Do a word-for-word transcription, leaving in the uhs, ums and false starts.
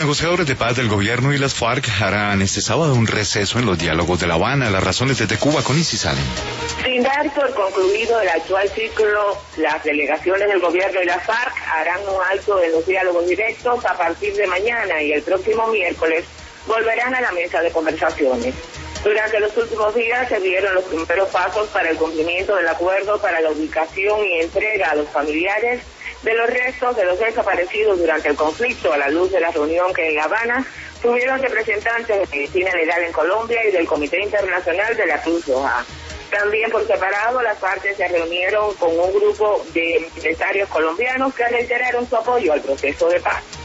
negociadores de paz del gobierno y las FARC harán este sábado un receso en los diálogos de La Habana. Las razones desde Cuba con Isis Salen. Sin dar por concluido el actual ciclo, las delegaciones del gobierno y las FARC harán un alto en los diálogos directos a partir de mañana y el próximo miércoles volverán a la mesa de conversaciones. Durante los últimos días se dieron los primeros pasos para el cumplimiento del acuerdo para la ubicación y entrega a los familiares de los restos de los desaparecidos durante el conflicto, a la luz de la reunión que en La Habana tuvieron representantes de Medicina Legal en Colombia y del Comité Internacional de la Cruz Roja. También por separado, las partes se reunieron con un grupo de empresarios colombianos que reiteraron su apoyo al proceso de paz.